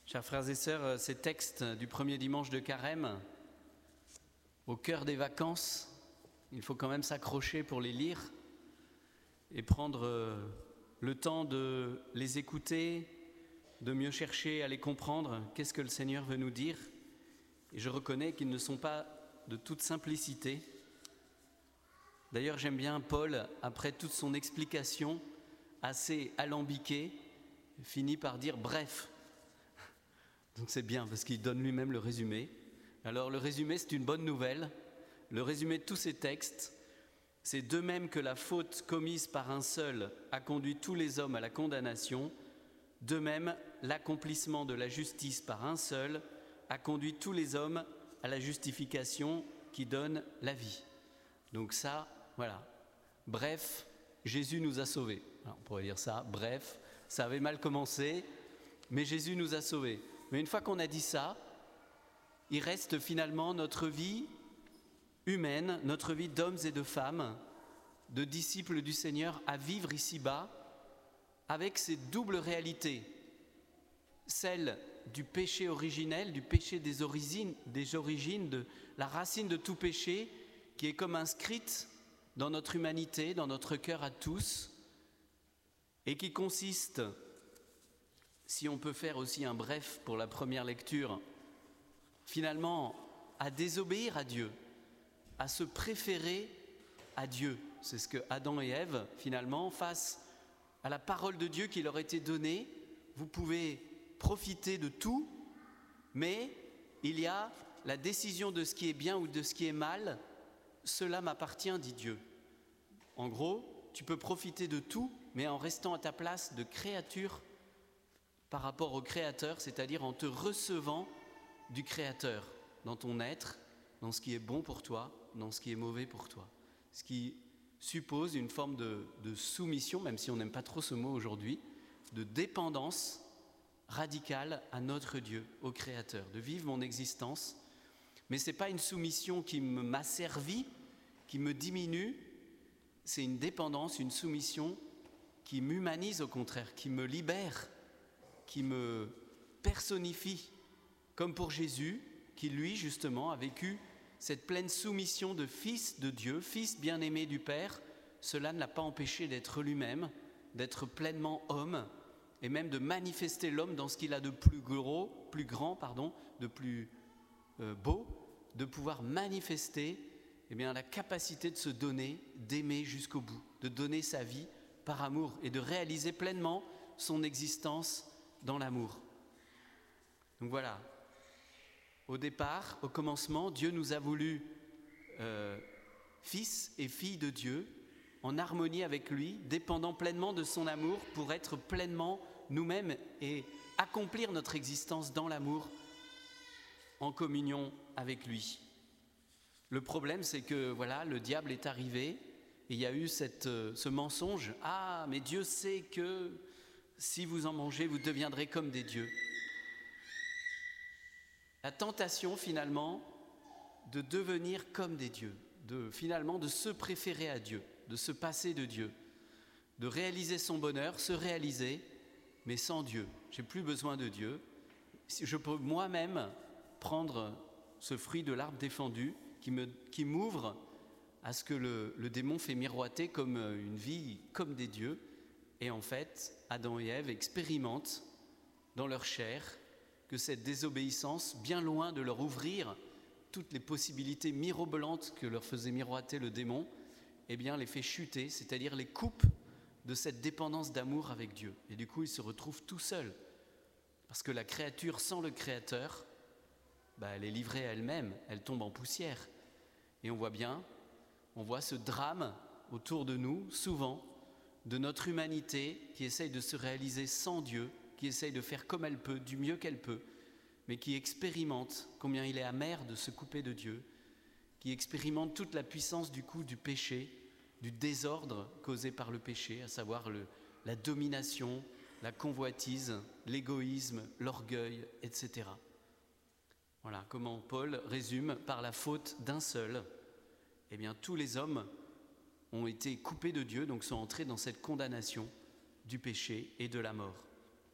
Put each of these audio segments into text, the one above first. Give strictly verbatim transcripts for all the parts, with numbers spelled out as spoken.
Chers frères et sœurs, ces textes du premier dimanche de Carême, au cœur des vacances, il faut quand même s'accrocher pour les lire et prendre le temps de les écouter, de mieux chercher à les comprendre. Qu'est-ce que le Seigneur veut nous dire? Et je reconnais qu'ils ne sont pas de toute simplicité. D'ailleurs, j'aime bien Paul, après toute son explication assez alambiquée, finit par dire « bref ». Donc c'est bien parce qu'il donne lui-même le résumé. Alors le résumé, c'est une bonne nouvelle. Le résumé de tous ces textes, c'est de même que la faute commise par un seul a conduit tous les hommes à la condamnation, de même l'accomplissement de la justice par un seul a conduit tous les hommes à la justification qui donne la vie. Donc ça, voilà. Bref, Jésus nous a sauvés. Alors, on pourrait dire ça, bref, ça avait mal commencé, mais Jésus nous a sauvés. Mais une fois qu'on a dit ça, il reste finalement notre vie humaine, notre vie d'hommes et de femmes, de disciples du Seigneur à vivre ici-bas avec ces doubles réalités. Celle du péché originel, du péché des origines, des origines, de la racine de tout péché qui est comme inscrite dans notre humanité, dans notre cœur à tous et qui consiste, si on peut faire aussi un bref pour la première lecture, finalement à désobéir à Dieu, à se préférer à Dieu. C'est ce que Adam et Ève, finalement, face à la parole de Dieu qui leur était donnée, vous pouvez profiter de tout, mais il y a la décision de ce qui est bien ou de ce qui est mal, cela m'appartient, dit Dieu. En gros, tu peux profiter de tout, mais en restant à ta place de créature par rapport au Créateur, c'est-à-dire en te recevant du Créateur dans ton être, dans ce qui est bon pour toi, dans ce qui est mauvais pour toi. Ce qui suppose une forme de, de soumission, même si on n'aime pas trop ce mot aujourd'hui, de dépendance radicale à notre Dieu, au Créateur, de vivre mon existence. Mais ce n'est pas une soumission qui m'asservit, qui me diminue, c'est une dépendance, une soumission qui m'humanise au contraire, qui me libère, qui me personnifie, comme pour Jésus, qui lui justement a vécu cette pleine soumission de fils de Dieu, fils bien-aimé du Père. Cela ne l'a pas empêché d'être lui-même, d'être pleinement homme, et même de manifester l'homme dans ce qu'il a de plus gros, plus grand, pardon, de plus euh, beau, de pouvoir manifester eh bien, la capacité de se donner, d'aimer jusqu'au bout, de donner sa vie par amour et de réaliser pleinement son existence dans l'amour. Donc voilà, au départ, au commencement, Dieu nous a voulu euh, fils et filles de Dieu, en harmonie avec lui, dépendant pleinement de son amour pour être pleinement nous-mêmes et accomplir notre existence dans l'amour, en communion avec lui. Le problème, c'est que voilà, le diable est arrivé et il y a eu cette, euh, ce mensonge. Ah, mais Dieu sait que si vous en mangez, vous deviendrez comme des dieux. La tentation, finalement, de devenir comme des dieux, de, finalement, de se préférer à Dieu, de se passer de Dieu, de réaliser son bonheur, se réaliser, mais sans Dieu. J'ai plus besoin de Dieu. Je peux moi-même prendre ce fruit de l'arbre défendu qui, me, qui m'ouvre à ce que le, le démon fait miroiter comme une vie, comme des dieux. Et en fait, Adam et Ève expérimentent dans leur chair que cette désobéissance, bien loin de leur ouvrir toutes les possibilités mirobolantes que leur faisait miroiter le démon, eh bien les fait chuter, c'est-à-dire les coupe de cette dépendance d'amour avec Dieu. Et du coup, ils se retrouvent tout seuls. Parce que la créature sans le Créateur, bah, elle est livrée à elle-même, elle tombe en poussière. Et on voit bien, on voit ce drame autour de nous, souvent, de notre humanité qui essaye de se réaliser sans Dieu, qui essaye de faire comme elle peut, du mieux qu'elle peut, mais qui expérimente combien il est amer de se couper de Dieu, qui expérimente toute la puissance du coup du péché, du désordre causé par le péché, à savoir le, la domination, la convoitise, l'égoïsme, l'orgueil, et cetera. Voilà comment Paul résume par la faute d'un seul. Eh bien, tous les hommes ont été coupés de Dieu, donc sont entrés dans cette condamnation du péché et de la mort.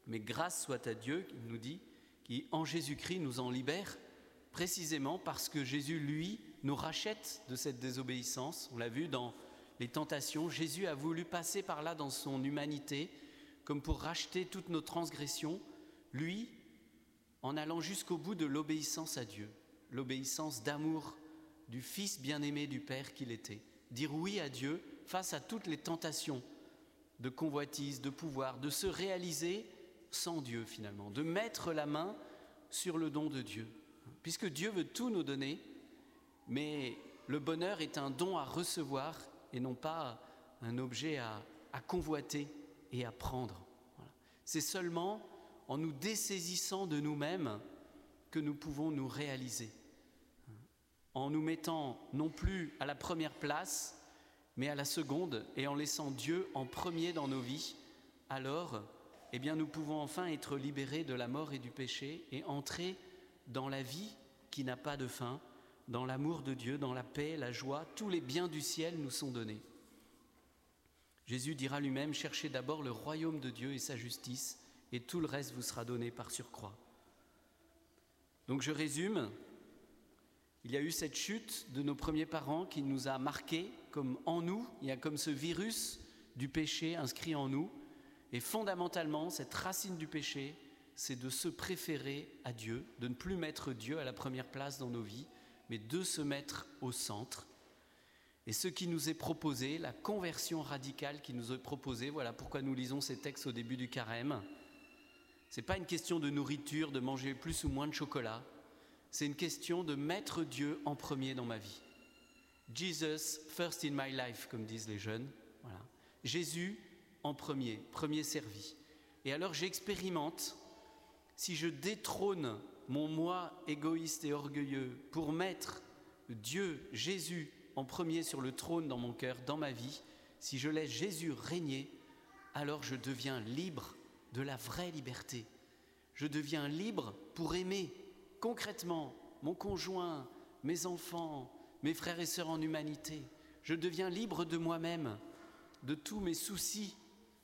Mais grâce soit à Dieu, il nous dit, qui en Jésus-Christ nous en libère, précisément parce que Jésus, lui, nous rachète de cette désobéissance. On l'a vu dans les tentations, Jésus a voulu passer par là dans son humanité, comme pour racheter toutes nos transgressions, lui, en allant jusqu'au bout de l'obéissance à Dieu, l'obéissance d'amour du Fils bien-aimé du Père qu'il était. Dire oui à Dieu face à toutes les tentations de convoitise, de pouvoir, de se réaliser sans Dieu finalement, de mettre la main sur le don de Dieu. Puisque Dieu veut tout nous donner, mais le bonheur est un don à recevoir et non pas un objet à, à convoiter et à prendre. Voilà. C'est seulement en nous dessaisissant de nous-mêmes que nous pouvons nous réaliser. En nous mettant non plus à la première place, mais à la seconde, et en laissant Dieu en premier dans nos vies, alors, eh bien, nous pouvons enfin être libérés de la mort et du péché et entrer dans la vie qui n'a pas de fin, dans l'amour de Dieu, dans la paix, la joie, tous les biens du ciel nous sont donnés. Jésus dira lui-même, « Cherchez d'abord le royaume de Dieu et sa justice, et tout le reste vous sera donné par surcroît. » Donc je résume, il y a eu cette chute de nos premiers parents qui nous a marqués, comme en nous, il y a comme ce virus du péché inscrit en nous, et fondamentalement, cette racine du péché, c'est de se préférer à Dieu, de ne plus mettre Dieu à la première place dans nos vies, mais de se mettre au centre. Et ce qui nous est proposé, la conversion radicale qui nous est proposée, voilà pourquoi nous lisons ces textes au début du carême. Ce n'est pas une question de nourriture, de manger plus ou moins de chocolat. C'est une question de mettre Dieu en premier dans ma vie. Jesus first in my life, comme disent les jeunes. Voilà. Jésus en premier, premier servi. Et alors j'expérimente, si je détrône mon moi égoïste et orgueilleux pour mettre Dieu, Jésus, en premier sur le trône dans mon cœur, dans ma vie, si je laisse Jésus régner, alors je deviens libre de la vraie liberté. Je deviens libre pour aimer concrètement mon conjoint, mes enfants, mes frères et sœurs en humanité. Je deviens libre de moi-même, de tous mes soucis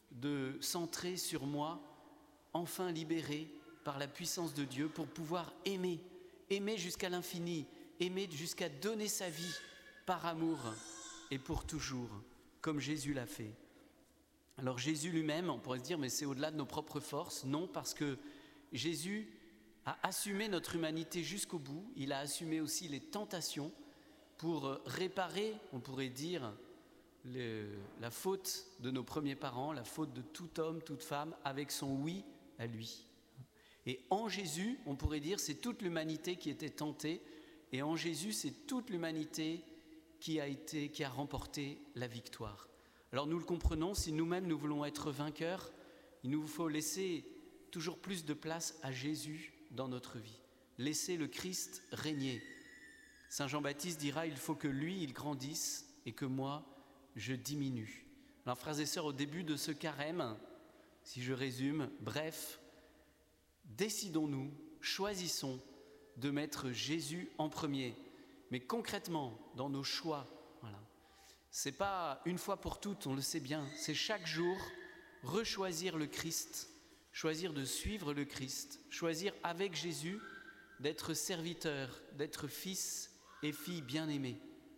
de centrer sur moi, enfin libéré par la puissance de Dieu pour pouvoir aimer, aimer jusqu'à l'infini, aimer jusqu'à donner sa vie par amour et pour toujours, comme Jésus l'a fait. Alors Jésus lui-même, on pourrait se dire, mais c'est au-delà de nos propres forces. Non, parce que Jésus a assumé notre humanité jusqu'au bout. Il a assumé aussi les tentations pour réparer, on pourrait dire, le, la faute de nos premiers parents, la faute de tout homme, toute femme, avec son oui à lui. Et en Jésus, on pourrait dire, c'est toute l'humanité qui était tentée, et en Jésus, c'est toute l'humanité qui a été, qui a remporté la victoire. Alors nous le comprenons, si nous-mêmes nous voulons être vainqueurs, il nous faut laisser toujours plus de place à Jésus dans notre vie. Laisser le Christ régner. Saint Jean-Baptiste dira, il faut que lui, il grandisse et que moi, je diminue. Alors frères et sœurs, au début de ce carême, si je résume, bref, décidons-nous, choisissons de mettre Jésus en premier, mais concrètement, dans nos choix, voilà. C'est pas une fois pour toutes, on le sait bien, c'est chaque jour rechoisir le Christ, choisir de suivre le Christ, choisir avec Jésus d'être serviteur, d'être fils et fille bien-aimés.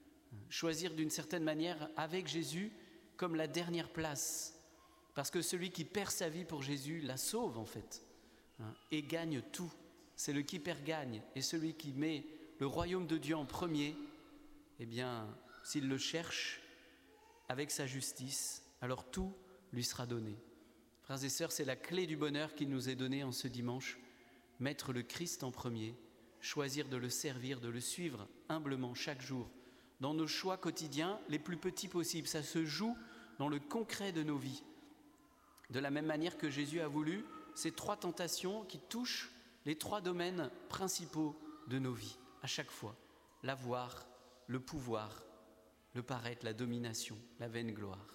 Choisir d'une certaine manière avec Jésus comme la dernière place, parce que celui qui perd sa vie pour Jésus la sauve en fait, hein, et gagne tout. C'est le qui perd gagne, et celui qui met le royaume de Dieu en premier, eh bien, s'il le cherche avec sa justice, alors tout lui sera donné. Frères et sœurs, c'est la clé du bonheur qui nous est donnée en ce dimanche. Mettre le Christ en premier, choisir de le servir, de le suivre humblement chaque jour, dans nos choix quotidiens les plus petits possibles. Ça se joue dans le concret de nos vies. De la même manière que Jésus a voulu ces trois tentations qui touchent les trois domaines principaux de nos vies, à chaque fois. L'avoir, le pouvoir, le paraître, la domination, la vaine gloire.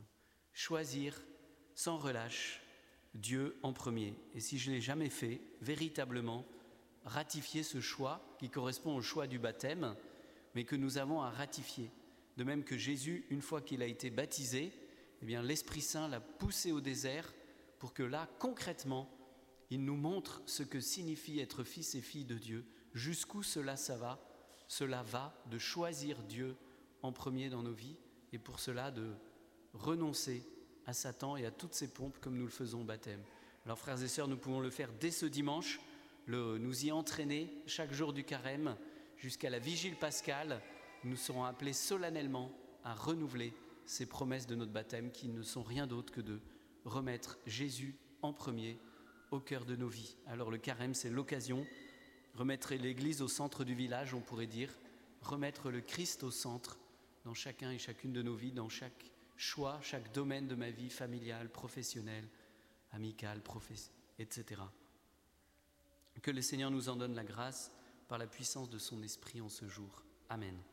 Choisir sans relâche Dieu en premier. Et si je ne l'ai jamais fait, véritablement, ratifier ce choix qui correspond au choix du baptême, mais que nous avons à ratifier. De même que Jésus, une fois qu'il a été baptisé, eh bien, l'Esprit Saint l'a poussé au désert pour que là, concrètement, il nous montre ce que signifie être fils et fille de Dieu, jusqu'où cela, ça va, cela va de choisir Dieu en premier dans nos vies, et pour cela de renoncer à Satan et à toutes ses pompes comme nous le faisons au baptême. Alors frères et sœurs, nous pouvons le faire dès ce dimanche, le, nous y entraîner chaque jour du carême jusqu'à la vigile pascale. Nous serons appelés solennellement à renouveler ces promesses de notre baptême qui ne sont rien d'autre que de remettre Jésus en premier au cœur de nos vies. Alors le carême, c'est l'occasion, remettre l'Église au centre du village, on pourrait dire, remettre le Christ au centre dans chacun et chacune de nos vies, dans chaque choix, chaque domaine de ma vie familiale, professionnelle, amicale, professe- et cetera. Que le Seigneur nous en donne la grâce par la puissance de son Esprit en ce jour. Amen.